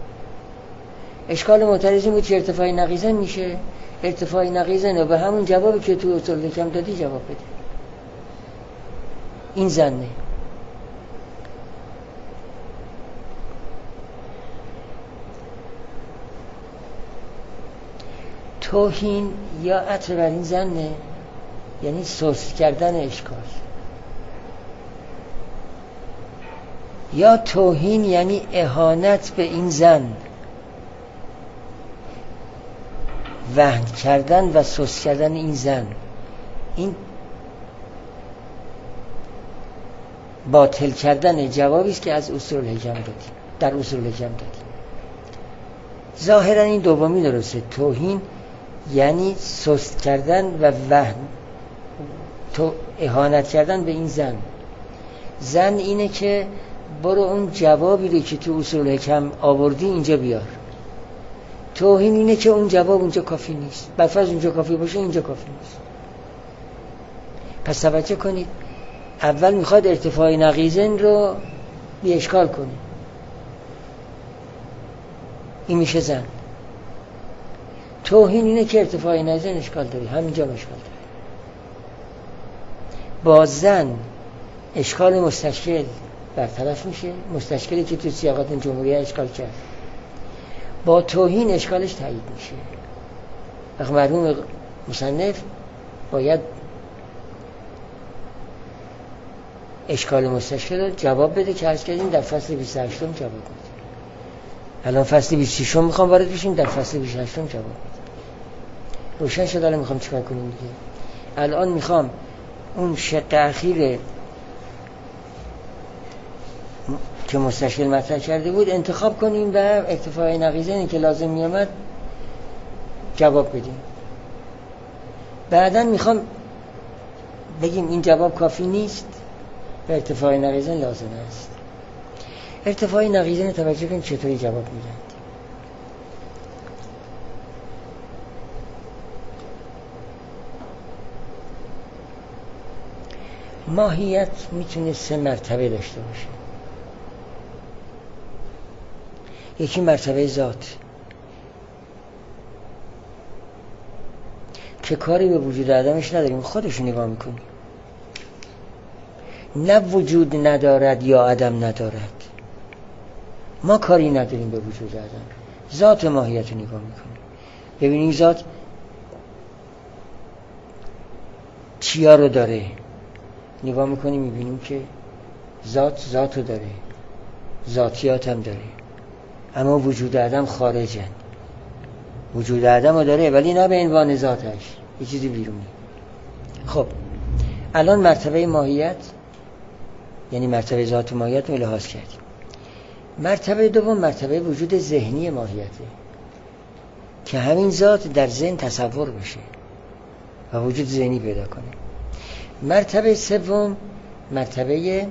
اشکال معترضی بود که ارتفاع نقیضن میشه، ارتفاع نقیضن و به همون جوابی که تو اصول الحکم دادی جواب بده. این ظنه. توهین یا عطف بر این ظنه، یعنی سست کردن اشکال، یا توهین یعنی اهانت به این ظن، وهن کردن و سست کردن این ظن. این باطل کردن جوابی است که از اصول الحکم دادیم، در اصول الحکم دادیم. ظاهرا این دومی درسته. توهین یعنی سست کردن و وهن، تو اهانت کردن به این ظن. ظن اینه که برو اون جوابی رو که تو اصول الحکم آوردی اینجا بیار. توهین اینه که اون جواب اونجا کافی نیست، برفرض اونجا کافی باشه اینجا کافی نیست. پس توجه کنید، اول میخواد ارتفاع نقیضن رو بی اشکال کنه، این میشه ظن. توهین اینه که ارتفاع نقیضن اشکال داری، همینجا اشکال داری. با ظن اشکال مستشکل برطرف میشه، مستشکلی که تو سیاقات جمهوریه اشکال کرد. با توهین اشکالش تایید میشه. وقت مرحوم مصنف باید اشکال مستشکل رو جواب بده که عرض کردیم در فصل بیست و هشت جواب بده. الان فصل بیست و شش میخوام وارد بشیم، در فصل بیست و هشت جواب بده. روشن شد الان میخوام چیکار کنیم دیگه. الان میخوام اون شق اخیر که مستشکل مطرح کرده بود انتخاب کنیم و ارتفاع نقیضینی که لازم میامد جواب بدیم. بعداً میخوام بگیم این جواب کافی نیست و ارتفاع نقیضین لازم است. ارتفاع نقیضین توجه کنیم چطوری جواب میدن. ماهیت میتونه سه مرتبه داشته باشه. یکی مرتبه ذات که کاری به وجود عدمش نداریم، خودشو نگاه میکنیم، نه وجود ندارد یا عدم ندارد، ما کاری نداریم به وجود عدم، ذات ماهیت رو نگاه میکنیم. ببینیم ذات چیا رو داره، نگاه میکنیم میبینیم که ذات ذات رو داره، ذاتیات هم داره، اما وجود عدم خارجن. وجود عدم رو داره ولی نه به عنوان ذاتش، یه چیزی بیرونی. خب الان مرتبه ماهیت یعنی مرتبه ذات و ماهیت رو لحاظ کردیم. مرتبه دوم مرتبه وجود ذهنی ماهیته که همین ذات در ذهن تصور بشه و وجود ذهنی پیدا کنه. مرتبه سوم مرتبه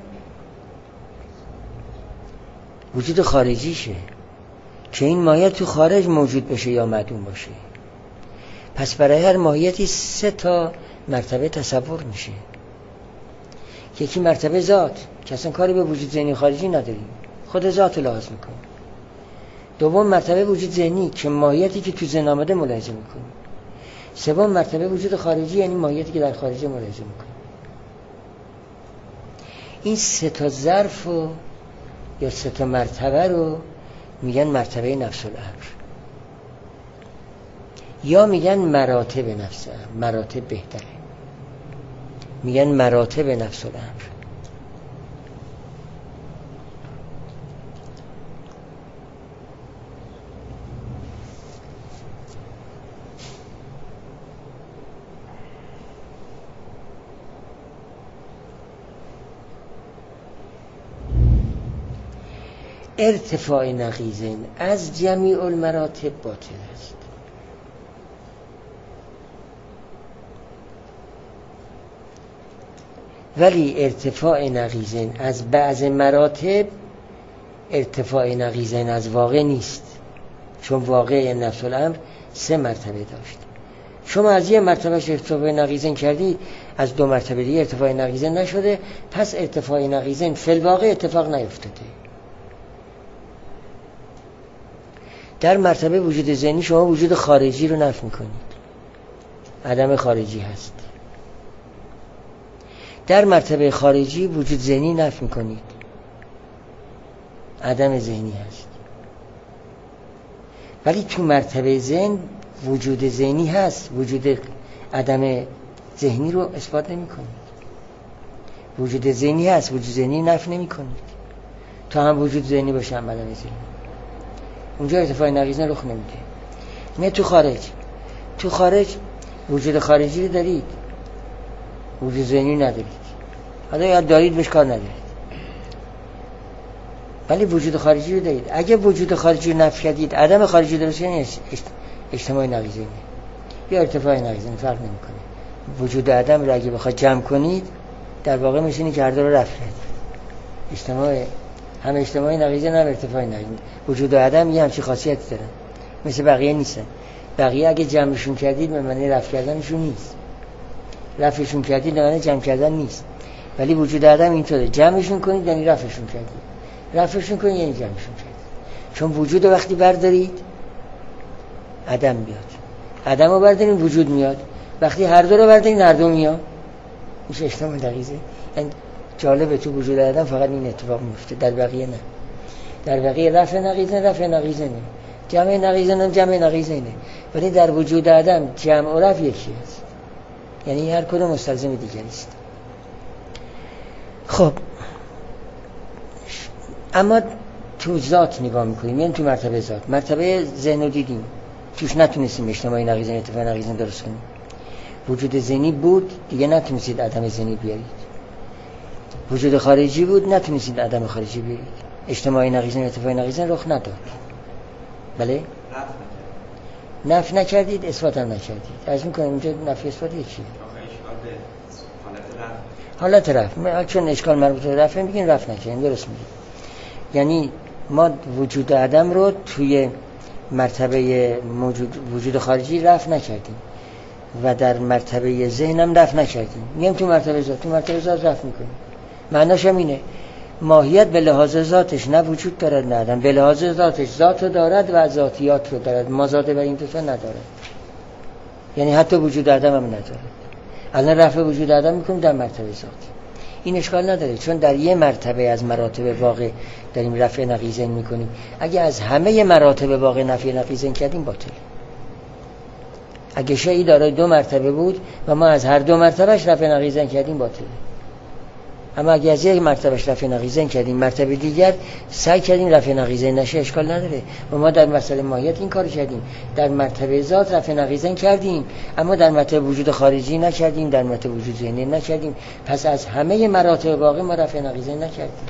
وجود خارجیشه که این ماهیت تو خارج موجود بشه یا معدوم باشه. پس برای هر ماهیتی سه تا مرتبه تصور میشه. یکی مرتبه ذات که اصلا کاری به وجود ذهنی خارجی نداریم، خود ذات رو لحاظ میکنیم. دوم مرتبه وجود ذهنی که ماهیتی که تو ذهن آمده ملاحظه میکنیم. سوم مرتبه وجود خارجی یعنی ماهیتی که در خارج ملاحظه میکنیم. این سه تا ظرف و یا سه تا مرتبه رو میگن مرتبه نفس الامر، یا میگن مراتب نفس الامر. مراتب بهتره، میگن مراتب نفس الامر. ارتفاع نقیضین از جمیع المراتب باطل است. ولی ارتفاع نقیضین از بعض مراتب ارتفاع نقیضین از واقع نیست، چون واقع نفس الامر سه مرتبه داشت. شما از یه مرتبهش ارتفاع نقیضین کردید، از دو مرتبه دیگه ارتفاع نقیضین نشده، پس ارتفاع نقیضین فی الواقع اتفاق نیفتاده. در مرتبه وجود ذهنی شما وجود خارجی رو نفی میکنید، عدم خارجی هست. در مرتبه خارجی وجود ذهنی نفی میکنید، عدم ذهنی هست. ولی تو مرتبه ذهن وجود ذهنی هست، وجود عدم ذهنی رو اثبات نمی کنید. وجود ذهنی هست، وجود ذهنی نفی نمی کنید. تا هم وجود ذهنی باشه هم عدم ذهنی، اونجا ارتفاع نقیضین رخ نمیده. نه تو خارج، تو خارج وجود خارجی رو دارید، وجود ذهنی ندارید. حالا یا دارید بهش کار ندارید، ولی وجود خارجی رو دارید. اگه وجود خارجی رو نفی کردید، عدم خارجی درست یعنی اجتماع نقیضین یا ارتفاع نقیضین، فرق نمیکنه. وجود عدم رو اگه بخواد جمع کنید، در واقع میشینی که هر دو رو رفع کردید. اجتماع هم اجتماعی نقیضین هم ارتفاعی نقیضین. وجود عدم یه همچین خاصیتی دارن، مثل بقیه نیستن. بقیه اگه جمعشون کردید به معنی رفع کردنشون نیست، رفعشون کردید به معنی جمع کردن نیست. ولی وجود عدم اینطوره، جمعشون کنید یعنی رفعشون کردید، رفعشون کنید یعنی جمعشون کردید. چون وجود رو وقتی بردارید عدم میاد، عدم رو بردارید وجود میاد، وقتی هر دو رو بردارید هر دو میاد، میشه اجتماع نقیضه. یعنی جالبه تو وجود عدم فقط این اتفاق میفته، در بقیه نه. در بقیه رفع نقیضه رفع نقیضه نه، جمع نقیضه نه جمع نقیضه نه. ولی در وجود عدم جمع و رفع یکی است، یعنی هر کدوم مستلزم دیگری است. خب اما تو ذات نگاه میکنیم، یعنی تو مرتبه ذات، مرتبه ذهن رو دیدیم، توش نتونستیم اجتماعی نقیضین اتفاق نقیضین درست کنیم. وجود ذهنی بود دیگه نتونستید عدم ذهنی بیارید، وجود خارجی بود نتونستید عدم خارجی بیارید. اجتماعی نقیضین اتفاق نقیضین رخ نداد. بله؟ نفی نکردید، اثبات هم نکردید. از میکنم اینجا نفی اثبات یکیه. حالت رفع، چون اشکال مربوط به رفع میگین رفع نکردین، درست میگین. یعنی ما وجود عدم رو توی مرتبه موجود وجود خارجی رفع نکردیم و در مرتبه ذهن هم رفع نکردیم. میگم تو مرتبه ذات، تو مرتبه ذات رفع میکنیم. معناش هم اینه ماهیت به لحاظ ذاتش نه وجود دارد نه عدم، به لحاظ ذاتش ذات رو دارد و ذاتیات رو دارد، ما ذات بر این دوتا ندارد. یعنی حتی وجود عدم هم ندارد. الان رفع وجود عدم میکنیم در مرتبه ذات، این اشکال نداره، چون در یه مرتبه از مراتب واقع داریم رفع نقیضین میکنیم. اگه از همه مراتب واقع نفی نقیضین کردیم باطل. اگه شیئی دارای دو مرتبه بود و ما از هر دو مرتبهش رفع نقیضین کردیم باطله. اما اگه از یک مرتبهش رفع نقیضین کردیم، مرتبه دیگر سعی کردیم رفع نقیضین نشه، اشکال نداره. و ما در مسئله ماهیت این کار کردیم، در مرتبه ذات رفع نقیضین کردیم، اما در مرتبه وجود خارجی نکردیم، در مرتبه وجود ذهنی نکردیم. پس از همه مراتب واقع ما رفع نقیضین نکردیم.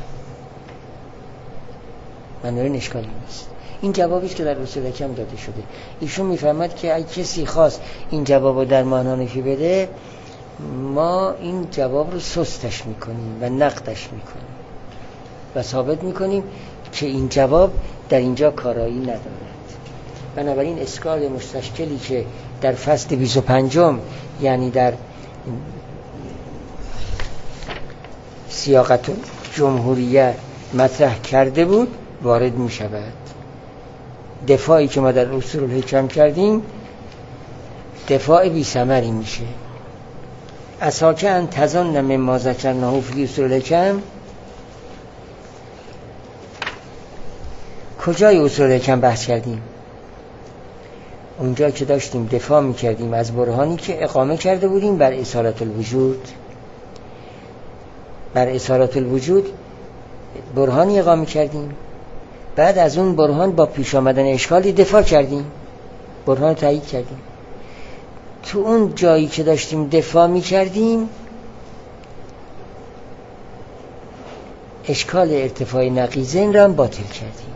منوی اشکالی نیست. این جوابی است که در اصول حکم داده شده. ایشون میفهمد که اگه کسی خواست این جوابو در معنانفی بده، ما این جواب رو سستش میکنیم و نقدش میکنیم و ثابت میکنیم که این جواب در اینجا کارایی ندارد. بنابراین اشکال مستشکلی که در فصل بیست و پنجم یعنی در سیاقت جمهوریه مطرح کرده بود وارد میشود. دفاعی که ما در اصول الحکم کردیم دفاع بی ثمری میشه. اساکه ان تظن مما ذکرناه فی اصول الحکم کجای اصول حکم بحث کردیم؟ اونجا که داشتیم دفاع میکردیم از برهانی که اقامه کرده بودیم بر اصالت الوجود. بر اصالت الوجود برهانی اقامه کردیم، بعد از اون برهان با پیش آمدن اشکالی دفاع کردیم، برهان تایید کردیم. تو اون جایی که داشتیم دفاع میکردیم اشکال ارتفاع نقیضین را هم باطل کردیم.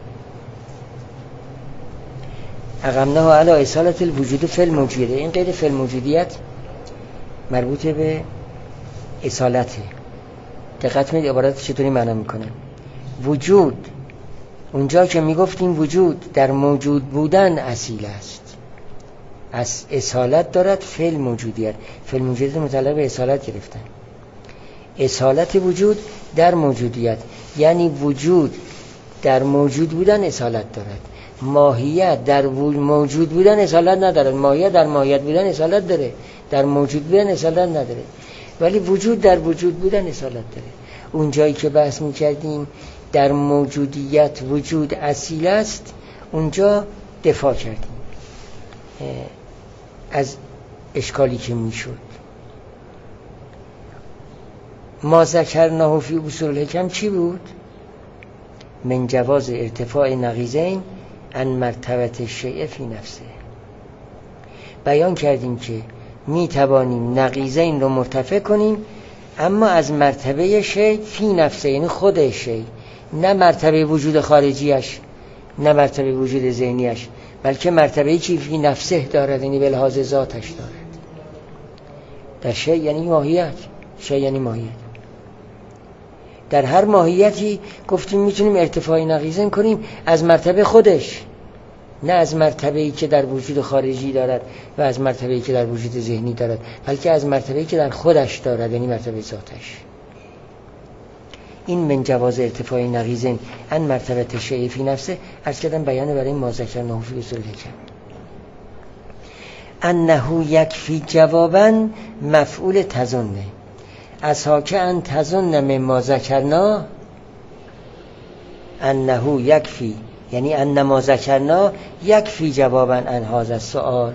اقمناه علی اصالت الوجود فی الموجوده. این قید فی الموجودیت مربوط به اصالته. دقت کنید عبارت چطوری معنا میکنه. وجود، اونجا که میگفتیم وجود در موجود بودن اصیل است، از اصالت دارد فی الموجودیت. فی الموجودیت متعلق به اصالت گرفتن. اصالت وجود در موجودیت یعنی وجود در موجود بودن اصالت دارد. ماهیت در موجود بودن اصالت ندارد. ماهیت در ماهیت بودن اصالت داره، در موجود بودن اصالت نداره، ولی وجود در وجود بودن اصالت داره. اون جایی که بحث می‌کردیم در موجودیت وجود اصیل است، اونجا دفاع کردیم از اشکالی که میشد. ما ذکرناه فی اصول الحکم چی بود؟ من جواز ارتفاع نقیضین عن مرتبه الشیء فی نفسه. بیان کردیم که می توانیم نقیضین رو مرتفع کنیم اما از مرتبه شیء فی نفسه، یعنی خود شیء، نه مرتبه وجود خارجیش، نه مرتبه وجود ذهنیش، بلکه مرتبه‌ای که فی نفسه دارد، یعنی به لحاظ ذاتش دارد. در شیء یعنی ماهیت، شیء یعنی ماهیت. در هر ماهیتی گفتیم میتونیم ارتفاع نقیضین کنیم از مرتبه خودش، نه از مرتبه‌ای که در وجود خارجی دارد و از مرتبه‌ای که در وجود ذهنی دارد، بلکه از مرتبه‌ای که در خودش دارد، یعنی مرتبه ذاتش. این من جواز ارتفاع نقیضین عن مرتبه الشیء فی نفسه عرض کردم بیان برای ما ذکرناه فی اصول الحکم. انه یکفی جوابا مفعول تظنه از حاکه ان تظن مما ذکرنا. انه یکفی یعنی ان ما ذکرنا یکفی جوابا عن هذا السؤال.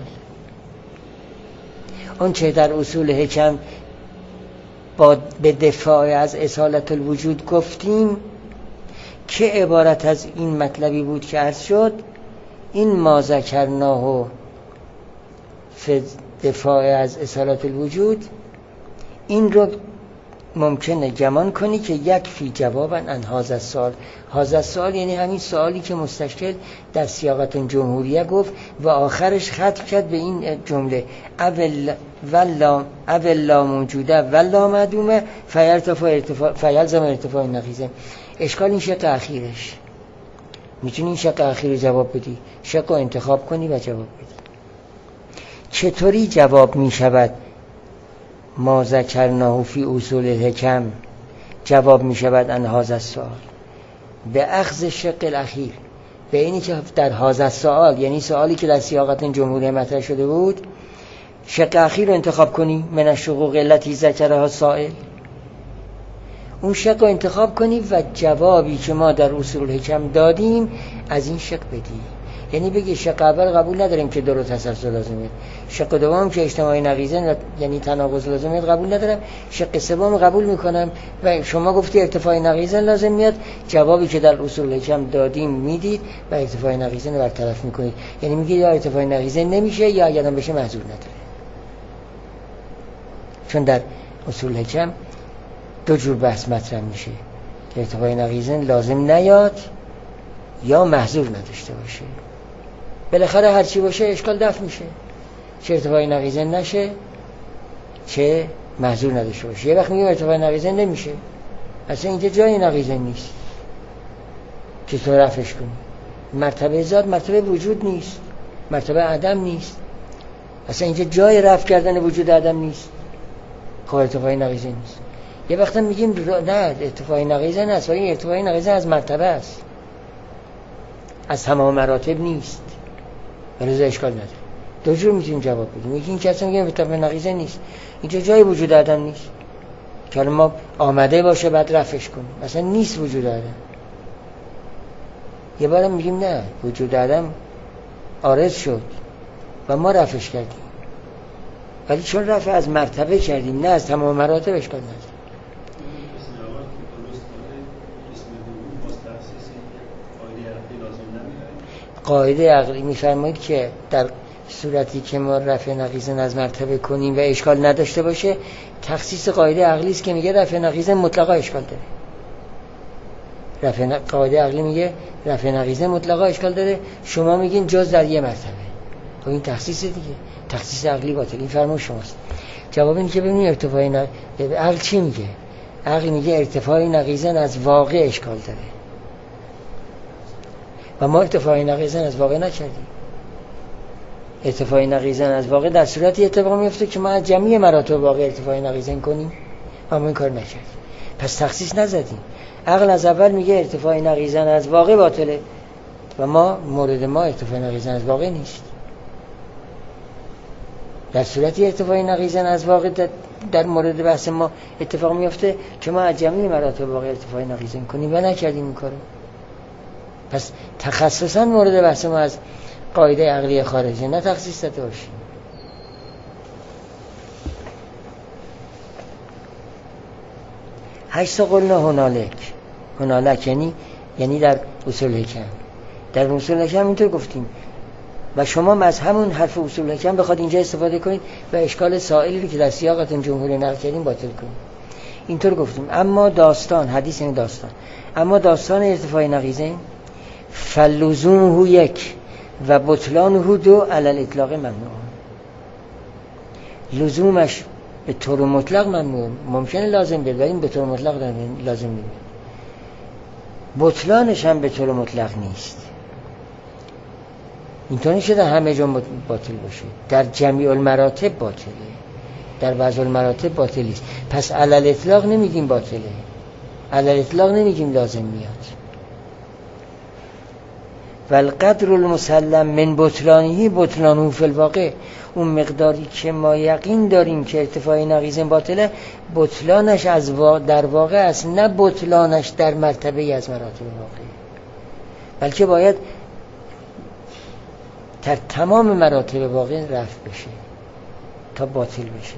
اون چه در اصول حکم با به دفاع از اصالت الوجود گفتیم که عبارت از این مطلبی بود که عرض شد، این ما ذکرناه فی دفاع از اصالت الوجود، این رو ممکنه گمان کنی که یک فی جوابا عن هذا السؤال. هذا السؤال یعنی همین سوالی که مستشکل در سیاقت جمهوریه گفت و آخرش ختم کرد به این جمله اول ولا اولا موجوده ولا معدومه فیرتفع ارتفاع فیلزم ارتفاع نقیضه. اشکال این شق اخیرش، میتونی این شق اخیر رو جواب بدی، شق رو انتخاب کنی و جواب بدی. چطوری جواب میشود ما ذکرناه فی اصول الحکم جواب می شود عن هذا السؤال؟ به اخذ شق الاخیر، به اینی که در هذا السؤال یعنی سوالی که در سیاقت جمهوری مطرح شده بود، شق اخیر رو انتخاب کنی، من الشقوق التي ذکرها السائل، اون شق رو انتخاب کنی و جوابی که ما در اصول الحکم دادیم از این شق بدی. یعنی بگی شق اول قبول نداریم که درو تسلسل لازمه، شق دوم که اجتماعی نقیضین یعنی تناقض لازمه قبول ندارم، شق سوم قبول میکنم و شما گفتی ارتفاع نقیضین لازم میاد، جوابی که در اصول حکم دادیم میدید و ارتفاع نقیضین رو برطرف میکنید. یعنی میگی یا ارتفاع نقیضین نمیشه یا اگرم بشه محظور نداره. چون در اصول حکم دو جور بحث مطرح میشه که ارتفاع نقیضین لازم نیاد یا محظور نداشته باشه. بالاخره هر چی باشه اشکال دفع میشه، چه ارتفاع نقیضین نشه چه محظور نداشته باشه. یه وقت میگیم ارتفاع نقیضین نمیشه، اصلا اینجا جای نقیضین نیست که تو رفعش کنی. مرتبه ذات مرتبه وجود نیست، مرتبه عدم نیست، اصلا اینجا جای رفع کردن وجود عدم نیست، خب ارتفاع نقیضین نیست. یه وقت میگیم نه ارتفاع نقیضین است، ولی ارتفاع نقیضین از مرتبه است، از تمام مراتب نیست، ولی اشکال نداره. دو جور میتونیم جواب بدیم. یکی این که اصلا میگیم ارتفاع نقیضین نیست، اینجا جای وجود عدم نیست که ما آمده باشه بعد رفعش کنیم، مثلا نیست وجود عدم. یه بارم میگیم نه، وجود عدم عارض شد و ما رفعش کردیم، ولی چون رفع از مرتبه کردیم نه از تمام مراتب اشکال نداره. قاعده عقلی میفرمایید که در صورتی که ما رفع نقیضن از مرتبه کنیم و اشکال نداشته باشه، تخصیص قاعده عقلی است که میگه رفع نقیضن مطلقا اشکال داره. رفع ن... قاعده عقلی میگه رفع نقیضن مطلقا اشکال داره، شما میگین جز در یه مرتبه. خب این تخصیص دیگه، تخصیص عقلی باطل. این فرمان شماست. جواب اینه که ببینید ارتفاع ن... عقل چی میگه؟ عقل میگه ارتفاع نقیضن از واقع اشکال داره و ما ارتفاع نقیضن از واقع نکردیم. ارتفاع نقیضن از واقع در صورتی اتفاق میفته که ما از جمعی مراتب واقع ارتفاع نقیضن کنیم و ما این کار نکردیم، پس تخصیص نزدیم. عقل از اول میگه ارتفاع نقیضن از واقع باطله و ما مورد ما ارتفاع نقیضن از واقع نیست. در صورتی ارتفاع نقیضن از واقع در مورد بحث ما اتفاق میفته که ما از جمعی مراتب واقع ارتفاع نقیضن کنیم و نکردیم این کارو. پس تخصصا مورد بحث ما از قاعده عقلی خارجی، نه تخصیص داده باشیم. هشت قلنا هنالک. هنالک یعنی یعنی در اصول حکم. در اصول حکم اینطور گفتیم و شما از همون حرف اصول حکم بخواد اینجا استفاده کنید و اشکال سائلی که در سیاقتون جمهوری نقل کردیم باطل کنید. اینطور گفتیم اما داستان، حدیث این داستان، اما داستان ارتفاع نقیضین فلزومه یک و بطلانه دو علی الاطلاق ممنوع. لزومش به طور مطلق ممنوع، ممکنه لازم بیاد ولی به طور مطلق لازم نیست. بطلانش هم به طور مطلق نیست. اینطور نیست در همه جا باطل باشه، در جمیع المراتب باطله، در بعض المراتب باطل نیست. پس علی الاطلاق نمیگیم باطله، علی الاطلاق نمیگیم لازم میاد. والقدر المسلم من بطلانه بطلانه فی الواقع، اون مقداری که ما یقین داریم که ارتفاع نقیضن باطله، بطلانش از وا... در واقع است، نه بطلانش در مرتبه از مراتب واقع، بلکه باید در تمام مراتب واقع رفع بشه تا باطل بشه.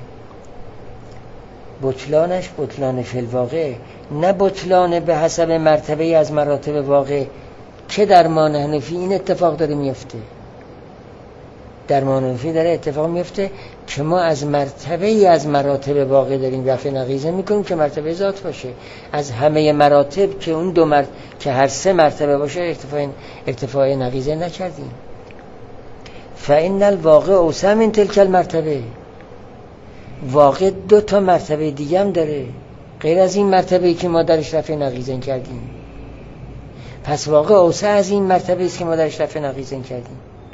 بطلانش بطلان فی الواقع، نه بطلان به حسب مرتبه از مراتب واقع که در ما حنفی این اتفاق داره میفته. در ما حنفی داره اتفاق میفته که ما از مرتبه از مراتب واقع داریم رفع نقیضه میکنیم که مرتبه ذات باشه. از همه مراتب که اون دو مرتبه که هر سه مرتبه باشه ارتفاع ارتفاع نقیضه نکردیم. فإن الواقع اوسع من تلک المرتبه، واقع دو تا مرتبه دیگه هم داره غیر از این مرتبه‌ای که ما درش رفع نقیضه کردیم. پس واقع اوسع از این مرتبه است که ما درش رفع نقیضه کردیم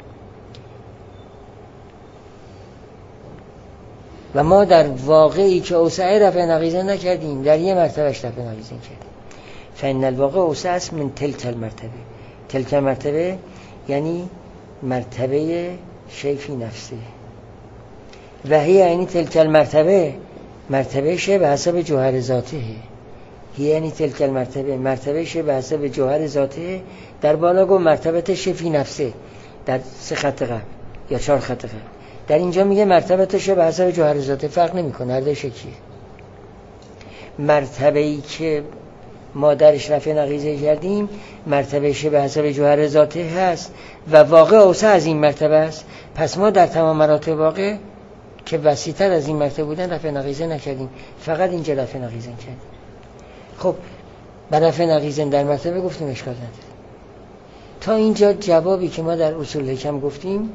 و ما در واقعی که اوسع رفع نقیضه نکردیم در یه مرتبهش رفع نقیضه کردیم. فإن الواقع اوسع است من تلک المرتبه. تلک مرتبه یعنی مرتبه شی فی نفسه و هی یعنی تلک المرتبه مرتبه شی به حسب جوهر ذاته. هی یعنی تلک المرتبه مرتبه شی به حسب جوهر ذاته. در بالا گفت مرتبه شی فی نفسه در سه خط قبل یا چهار خط قبل، در اینجا میگه مرتبه شی به حسب جوهر ذاته. فرق نمیکنه، هر دو شکلیه. مرتبه‌ای که ما درش رفع نقیضه کردیم مرتبه شی به حسب جوهر ذاته هست و واقع اوسع از این مرتبه است. پس ما در تمام مراتب واقع که وسیع‌تر از این مرتبه بودن رفع نقیضه نکردیم، فقط اینجا رفع نقیضه کردیم. خب بر رفع نقیضه در مرتبه گفتیم اشکال نداره. تا اینجا جوابی که ما در اصول حکم گفتیم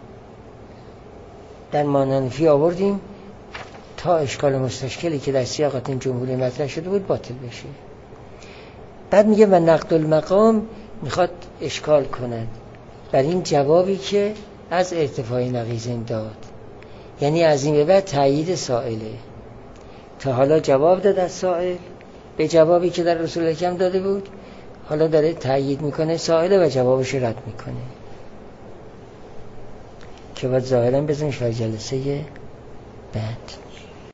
در ماننفی آوردیم تا اشکال مستشکلی که در سیاقت جمهوری مطرح شده بود باطل بشه. بعد میگه و نقد المقام میخواد اشکال کند بر این جوابی که از ارتفاع نقیضین داد، یعنی از این به بعد تایید سائله. تا حالا جواب داد از سائل به جوابی که در رسول حکم داده بود، حالا داره تایید میکنه سائله و جوابش رد میکنه که باید ظاهرا بزنش برای جلسه بعد.